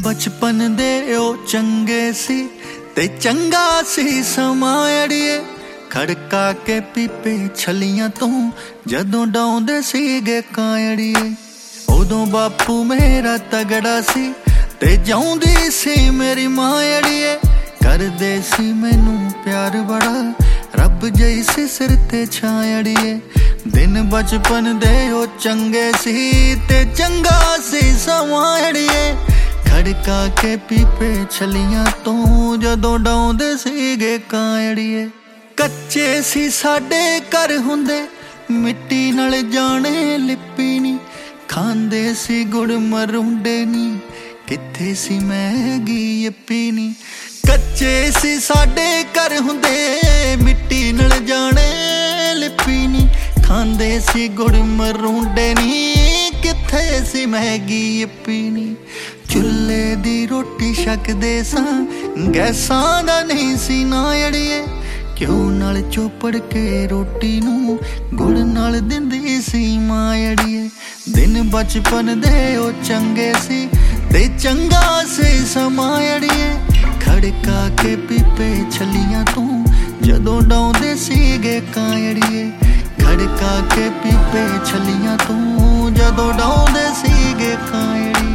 बचपन दे ओ चंगे सी ते चंगा सी समा अड़िए। खड़का के पीपे छलियां तू जदों डाउंदे सीगे कांयड़िए। उदों बापू मेरा तगड़ा सी ते जाउंदी सी मेरी मां अड़िए। करदे सी मैनू प्यार बड़ा रब जैसी सिर ते छायड़िए। दिन बचपन दे ओ चंगे सी ते चंगा सी समा अड़िए। खड़का के पीपे छलियां तू जदों डाउंदे सीगे कांयड़िए। कच्चे सी साडे घर हुंदे मिट्टी नाल जाने लिपी नी। खांदे सी गुड़ मरुंडे नी किथे सी मैगी यप्पी नी। कच्चे सी साडे घर हुंदे मिट्टी नाल जाने लिपी नी। खांदे सी गुड़ मरुंडे नी किथे सी मैगी यप्पी नी। चुल्हे दी रोटी छकदे सां गैसां दा नहीं सी ना अड़िए। घ्यो नाल चोपड़ के रोटी नू गुड़ नाल दिंदी सी मां अड़िए। दिन बचपन दे ओ चंगे सी ते चंगा सी समा अड़िए। खड़का के पीपे छलियां तू जदों डाउंदे सीगे कांयड़िए। खड़का के पीपे छलियां तू जदों डाउंदे सीगे कांयड़िए।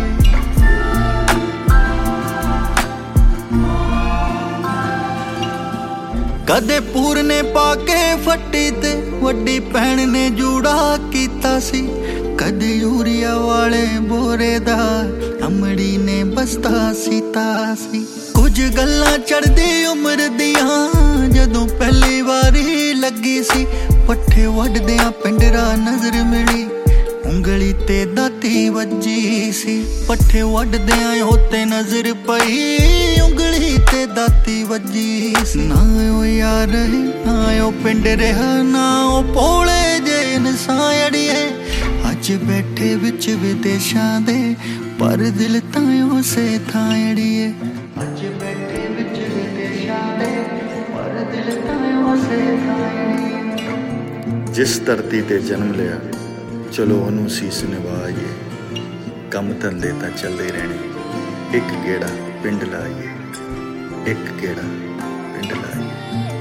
कदे पूर ने पाके फट्टी ते वड्डी भैन ने जूड़ा कीता सी। कदे यूरिया वाले बोरे दा अमड़ी ने बस्ता सीता सी। कुछ गल्लां चढ़दी उम्र दियां जदों पहली वारी लगी सी। पट्ठे वड्डदियां पिंडरा नजर मिली उंगली ते दाती वज्जी सी। पट्ठे वड्डदियां होते नजर पई उंगली ते दाती वज्जी सी। ना ओ यार ना ओ पिंड रहा ना ओ भोले जे इंसान अड़िए। अज बैठे विच विदेशां दे पर दिल तां उसे थां अड़िए। अज बैठे विच विदेशां दे पर दिल तां उसे थां अड़िए। जिस धरती ते जन्म लिया चलो ओनू सीस निवाइए। कम धंधे तां चलदे रहणे एक गेड़ा पिंड लाइए। एक गेड़ा पिंड लाइए।